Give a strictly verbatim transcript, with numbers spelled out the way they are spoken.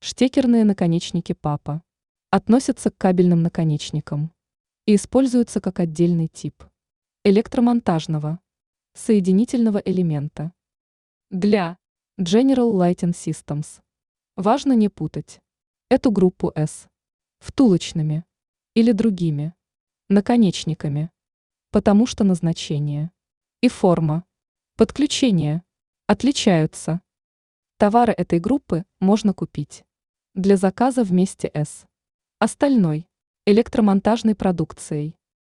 Штекерные наконечники папа относятся к кабельным наконечникам и используются как отдельный тип электромонтажного соединительного элемента. Для General Lighting Systems важно не путать эту группу S втулочными или другими наконечниками, потому что назначение и форма подключения отличаются. Товары этой группы можно купить для заказа вместе с остальной электромонтажной продукцией.